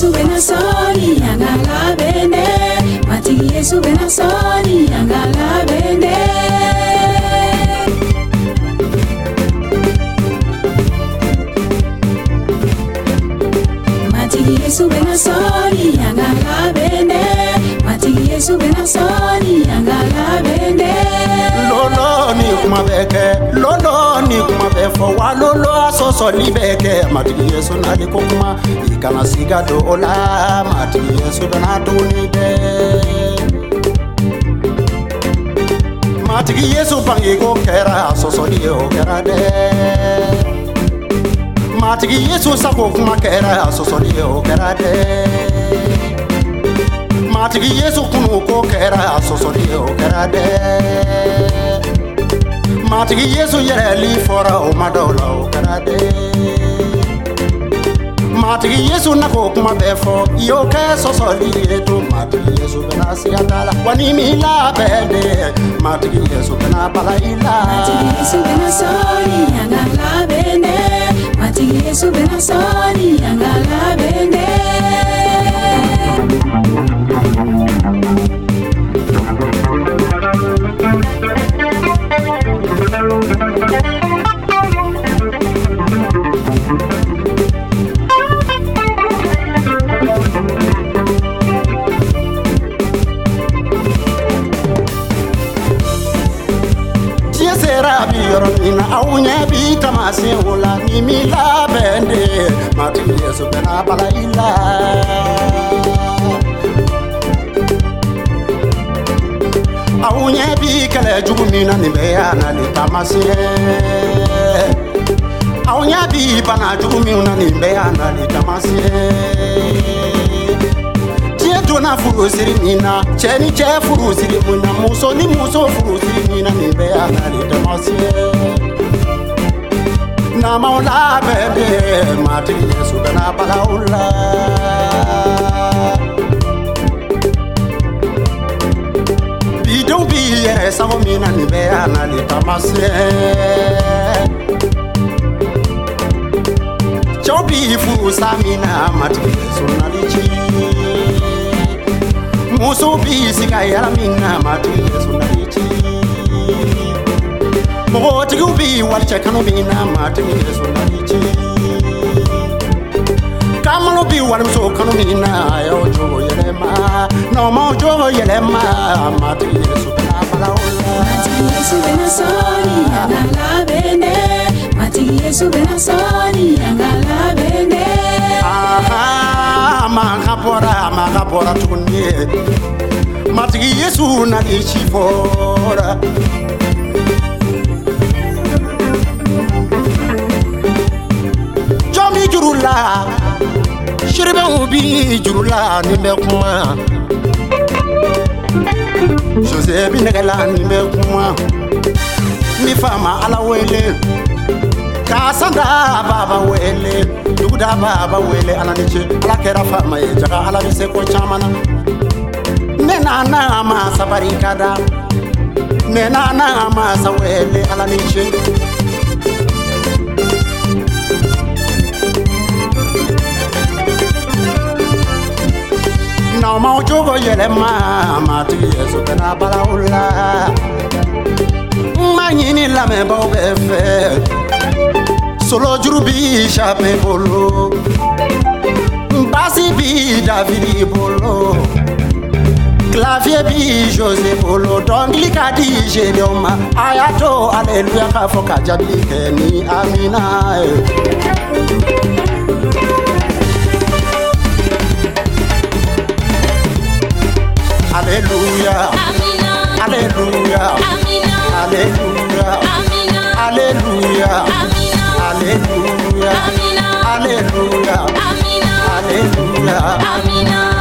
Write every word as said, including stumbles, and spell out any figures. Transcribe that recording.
Yesu bena soni angala bende. Matigi Yesu bena soni angala bende. Matigi Yesu bena soni angala bende. Matigi Yesu bena soni angala bende. Lolo ni kuma beke, lolo ni kuma befo wa lolo asoso libeke. Matigi Yesu na di kuma ikana siga do ola. Matigi Yesu bena duni de. Matigi Yesu pangi go kera asoso di o kera de. Matigi Yesu sako kuma kera asoso di o kera de. Matigi Yesu kunu ko kera asoso di o kera de. Matigi Yesu yereli fora o madola o karade. Matigi Yesu nako kuma befo yo ke sosoli eto. Matigi Yesu bena siatala wani mila bende. Matigi Yesu bena bala ila. Matigi Yesu bena soni angala bende. Matigi Yesu bena soni angala bende. Serabi yorina aunya bi tamasi wala ni mila bende. Matigi Yesu bena bala ila. Aunya bi kale jugumina ni beana ni tamasi. Aunya bi bana jugumina ni beana ni tamasi. Jona furu siri mina, cheni che furu siri mina, muso ni muso furu siri mina ni bea na ni demasie. Na maula bebe, Matigi Yesu bena bala ula. Bidou biye samo mina ni bea na ni demasie. Chobi furu samina, Matigi Yesu na lichi. Muso bisi kaya mina Matigi Yesu na lichi. Mogoti gubi walche kanu mina Matigi Yesu na lichi. Kamalo bi walso kanu mina yo jogo yelema. No mo jogo yelema Matigi Yesu na bala ola. Matigi Yesu bena soni angala bende. Matigi Yesu bena soni angala bende. Aha, makapora makapora tukunye. Matigi Yesu na lichi fora. Jomi jurula, shiribe ubi jurula nimbe kuma. Jose binegala nimbe kuma. Mi fama ala wele, kasanda baba wele, duda baba wele ala niche, ala kera fama ye jaga ala bise ko chamana. Nena na ma sabarikada, nena na ma sawele ala niche. Na ma jogo yele ma Matigi Yesu bena bala ula. Manyini la me bo befe, solo jurubi chape bolo. Basi bi Davidi bolo. Clavier bi José bolo. Donglika di Jelioma. Ayato Alléluia kafoka jabi keni amina. Alléluia. Amina. Alléluia. Amina. Alléluia. Amina. Alléluia. Amina. Alléluia. Amina. Alléluia. Amina. Alléluia. Amina.